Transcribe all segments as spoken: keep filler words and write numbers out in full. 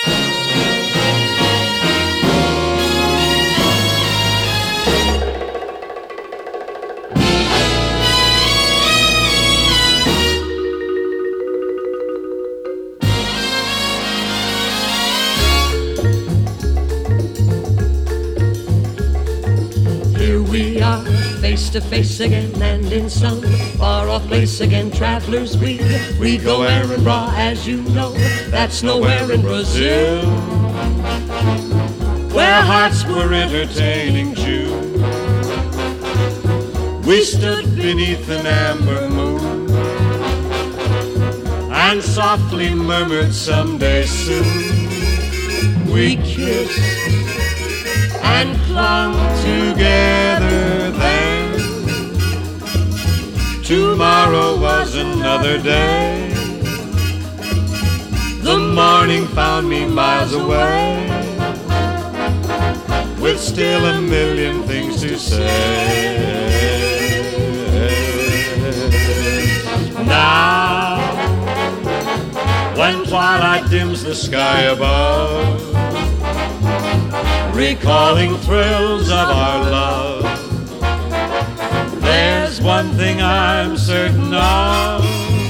We are face to face again, and in some far-off place again, travelers we, we go Erin-Brah, as you know, that's nowhere in Brazil, where hearts were entertaining June. We stood beneath an amber moon and softly murmured someday soon. We kissed and clung together then. Tomorrow was another day. The morning found me miles away, with still a million things to say. Now, when twilight dims the sky above, recalling thrills of our love, there's one thing I'm certain of: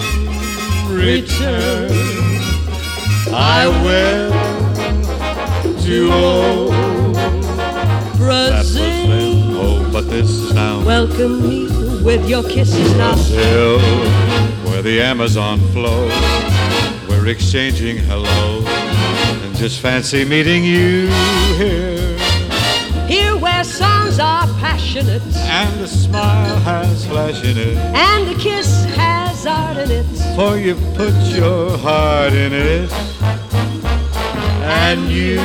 return I will to old Brazil. That was then, oh, but this is now. Welcome me with your kisses now. Brazil, where the Amazon flows, we're exchanging hellos, and just fancy meeting you here. Here where songs are passionate, and a smile has flash in it, and a kiss has art in it, for you've put your heart in it. And you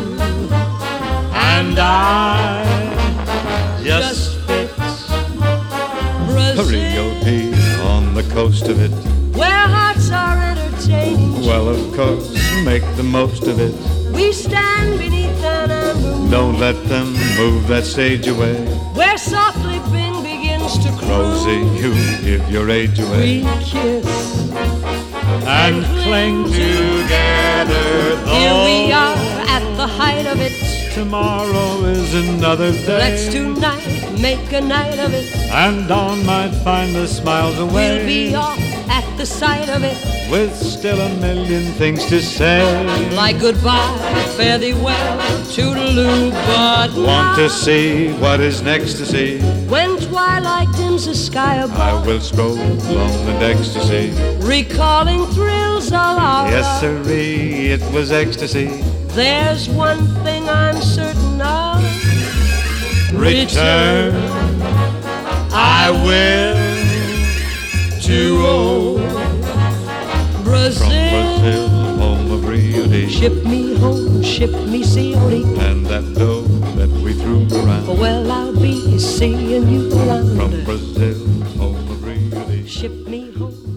and I just fit Brazil, Rio de on the coast of it, where hearts are entertaining. Well, of course, make the most of it. We stand beneath an amber moon. Don't let them move that stage away, where softly Bing begins to croon. Rosie, you give your age away. We kiss and cling together. Here we are at the height of it. Tomorrow is another day. Let's tonight make a night of it, and dawn might find the smiles away. We'll be off at the sight of it, with still a million things to say, like goodbye, fare thee well, toodaloo. But want to see what is next to see, when twilight dims the sky above. I will stroll along in ecstasy, recalling thrills of our yes, love. Sirree, it was ecstasy. There's one thing I'm certain of: return I will to old Brazil. From Brazil, home of Rio de. Ship me home, ship me C O D. And that dough that we threw around, well, I'll be seeing you around. From Brazil, home of Rio de. Ship me home.